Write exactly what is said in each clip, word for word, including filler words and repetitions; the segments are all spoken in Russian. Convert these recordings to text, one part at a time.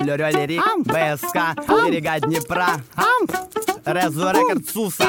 Лёрёлерик, БСК, берега Днепра, Резу Рекорд Суса.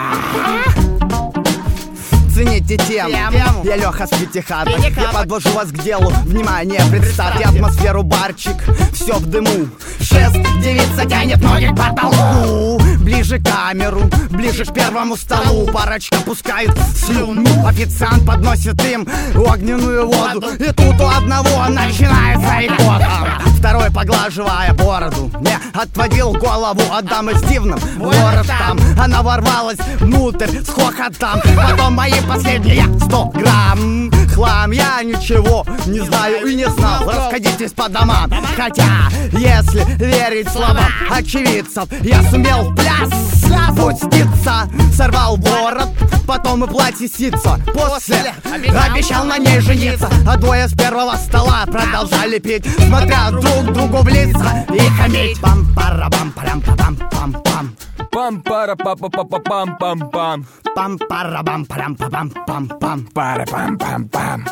Цените тему, тему. Я Лёха с Пятихаток. Я подвожу вас к делу. Внимание, представьте атмосферу, барчик. Все в дыму. Шест, девица тянет ноги к потолку. Ближе к камеру, ближе к первому столу. Парочка пускает слюну. Официант подносит им огненную воду. И тут у одного начинается икота. Второй, поглаживая бороду, не отводил голову от дамы с дивным воротом. Она ворвалась внутрь с хохотом. Потом мои последние сто грамм. Хлам, я ничего не знаю и не знал. Расходитесь по домам. Хотя, если верить словам очевидцев, я сумел в пляс спуститься. Сорвал ворот, потом и платье ситца. После обещал на ней жениться. А двое с первого стола продолжали пить, смотря друг другу в лица и хамить. Пам-пара-пам-парам-пам-пам-пам. Пам-пара-па-па-па-пам-пам-пам. Пам-пара-пам-парам-пам-пам-пам. Пара-пам-пам-пам.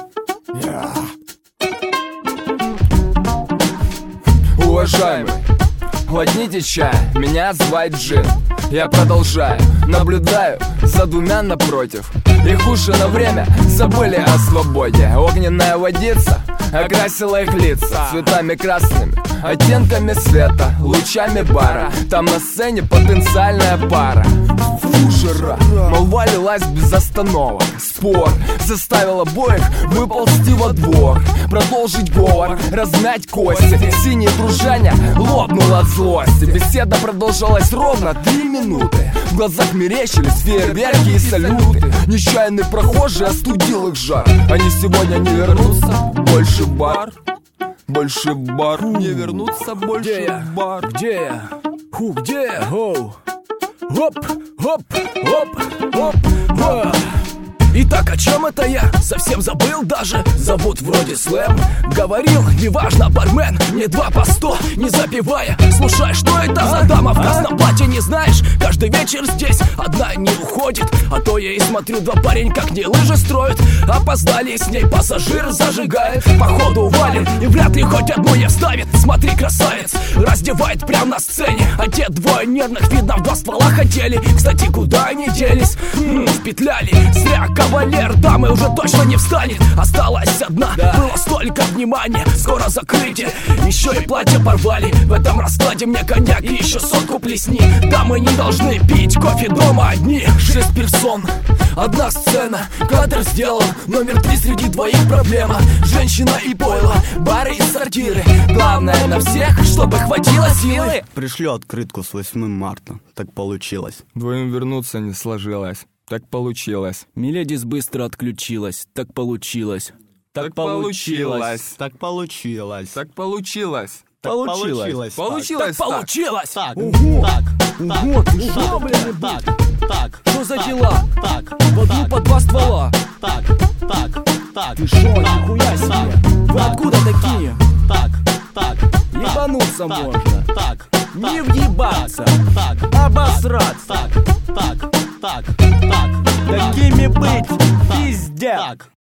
Уважаемый, хладните чай, меня звать Джин. Я продолжаю, наблюдаю за двумя напротив. Их уши на время забыли о свободе. Огненная водица окрасила их лица цветами красными, оттенками света, лучами бара. Там на сцене потенциальная пара. Фу, жара, молва лилась без остановок. Спор заставил обоих выползти во двор, продолжить говор, размять кости. Синее дружание лопнуло от злости. Беседа продолжалась ровно три минуты. В глазах мерещились фейерверки и салюты. Нечаянный прохожий остудил их жар. Они сегодня не вернутся больше в бар. Больше в бар. Не вернутся больше где в бар. Где я? Ху, где я? Оу. Оп, оп, оп, оп, оп. Итак, о чем это я? Совсем забыл даже. Зовут вроде Слэм. Говорил, неважно, бармен. Не два по сто, не запивая. Слушай, что это за дама в красном платье, не знаешь? Каждый вечер здесь одна не уходит. А то я и смотрю, два парень как не лыжи строят. Опоздали, с ней пассажир зажигает. Походу валит, и вряд ли хоть одну не вставит. Смотри, красавец, раздевает прямо на сцене. А те двое нервных, видно, в два ствола хотели. Кстати, куда они делись? М-м, впетляли, зря. Кавалер дамы уже точно не встанет. Осталась одна, да. Было столько внимания. Скоро закрытие, еще и платье порвали. В этом раскладе мне коньяк и еще сотку плесни. Дамы не должны пить кофе дома одни. Шесть персон, одна сцена. Кадр сделан, номер три среди двоих проблема. Женщина и пойло, бары и сортиры. Главное на всех, чтобы хватило силы. Пришлю открытку с восьмым марта. Так получилось. Двоим вернуться не сложилось. Так получилось. Миледис быстро отключилась. Так получилось. Так, так получилось. Так получилось. Так получилось. Так получилось. Получилось. Так получилось. Так. Угу. Так. Угу, ты шо, блин? Так. Так. Что за дела? Так. В одну по два ствола. Так. Так. Так. Ты шо, нихуя себе? Вы откуда такие? Так. Так. Ебануться можно. Так. Не въебаться. Так. Обосраться. Так. Так. Так. Так. Такими быть. Пиздец. Так.